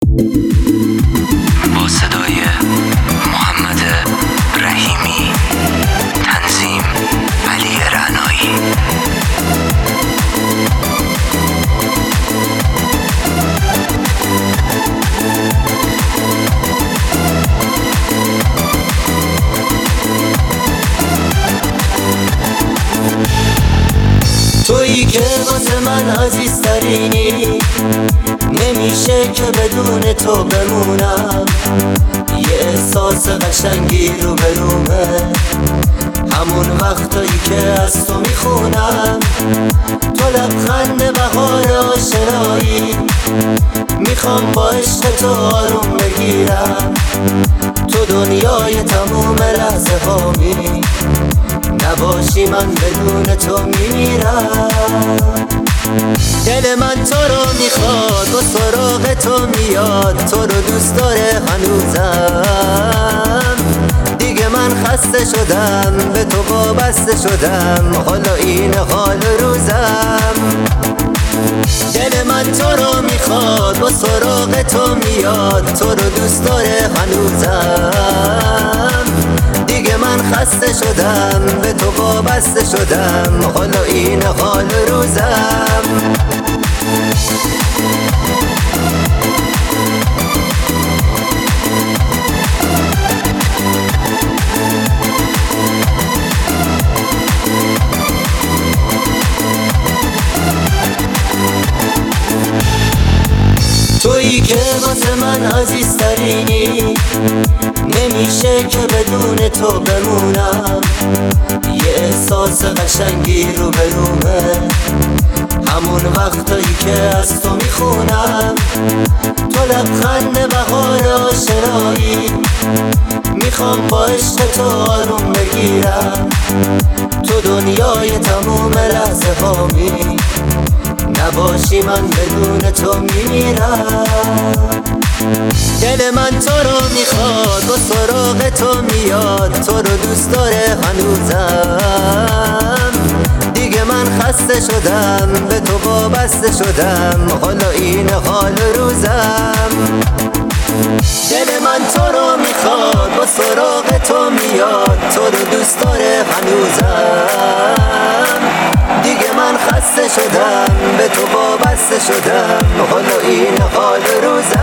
با صدای محمد رحیمی، تنظیم علی رعنایی. تویی که واسه من عزیزترینی، نمیشه که بدون تو بمونم. یه احساس قشنگی رو برومه، همون وقتایی که از تو میخونم. تو لبخند بهار آشنایی، میخوام با عشق تو آروم بگیرم. تو دنیای تموم لحظه هامی، نباشی من بدون تو میمیرم. دل من تو رو میخواد و سراغ تو میاد، تو رو دوست داره هنوزم. دیگه من خسته شدم، به تو وابسته شدم، حالا این حال روزم. دل من تو رو میخواد و سراغ تو میاد، تو رو دوست داره هنوزم. دیگه من خسته شدم، به تو وابسته شدم، حالا این حال روزم. تویی که واسه من عزیزترینی، نمیشه که بدون تو بمونم. یه احساس قشنگی رو برومه، همون وقتایی که از تو میخونم. تو لبخند بهار آشنایی، میخوام با عشق تو آروم بگیرم. تو دنیای تموم لحظه هامی، نباشی من بدون تو میمیرم. دل من تو رو میخواد و سراغ تو میاد، تو رو دوست داره هنوزم. دیگه من خسته شدم، به تو وابسته شدم، حالا این حال روزم. دل من تو رو میخواد و سراغ تو میاد، تو رو دوست داره هنوزم. دیگه من خسته شدم، به تو وابسته شدم، حالا این حال روزم.